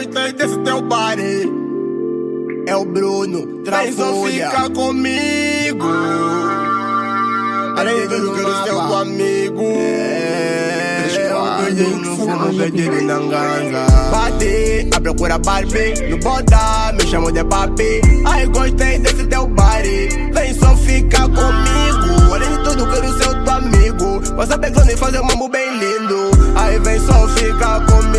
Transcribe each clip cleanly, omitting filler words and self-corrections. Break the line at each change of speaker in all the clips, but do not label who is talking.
gostei desse teu body. É o Bruno, vem só fica comigo. Além de tudo, quero ser teu amigo. Eu perdi no fumo, perdido na ganza. Bate, a procura Barbie. No boda, me chamo de papi. Ai, gostei desse teu body. Vem só ficar comigo. Além de tudo, quero ser teu amigo. Passa pegando e fazer um mambo bem lindo. Aí vem só ficar comigo.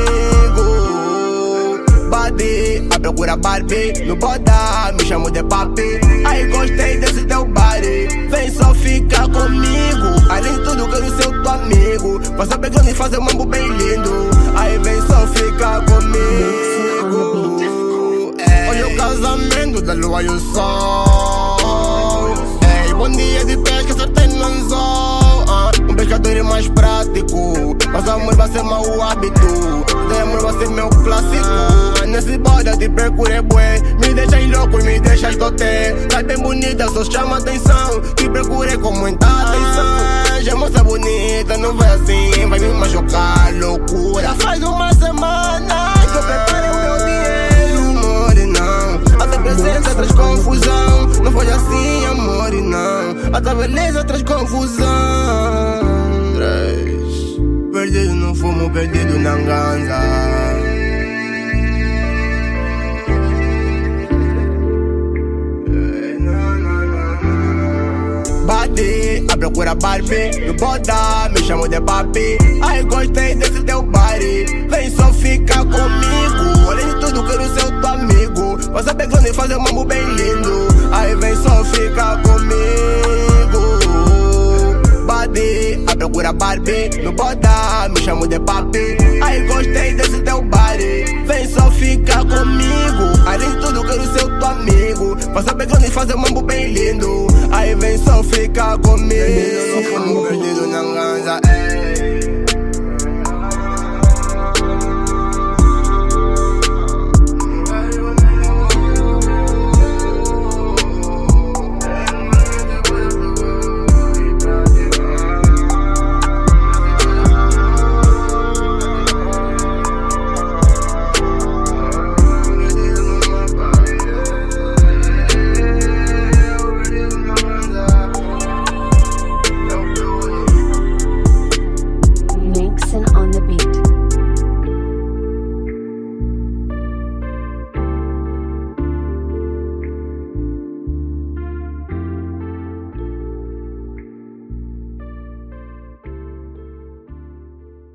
Bate, a procura Barbie. No boda, me chamo de papi. Ai, gostei desse teu body. Vem só ficar comigo. Além de tudo, quero ser teu amigo. Passa pegando e fazer um mambo bem lindo. Aí vem só ficar comigo. Olha o casamento da lua e o sol. Ei, bom dia de pesca, acertei no anzol. Um pescador é mais prático, mas o amor vai ser mau hábito. O amor vai ser meu clássico. Nesse boda te procurei bué. Me deixas louco e me deixas doté. Tá bem bonita, só chama atenção. Te procurei com muita atenção. Já moça bonita, não vai assim, vai me machucar, loucura. Faz uma semana que eu preparei o meu dinheiro. Amor e não, a tua presença traz confusão. Não foi assim, amor e não, a tua beleza traz confusão. Perdido no fumo, perdido na ganza. Bate, a procura Barbie. No boda, me chamo de papi. Ai, gostei desse teu body. Vem só ficar comigo. Além de tudo, quero ser teu amigo. Passa pegando e fazer um mambo bem lindo. Aí vem só ficar comigo. Bate, a procura Barbie. No boda, me chamo de papi. Ai, gostei desse teu body. Vem só ficar comigo. Além de tudo, quero ser teu amigo. Passa pegando e fazer um mambo bem lindo. Aí vem só ficar comigo. Perdido na ganza,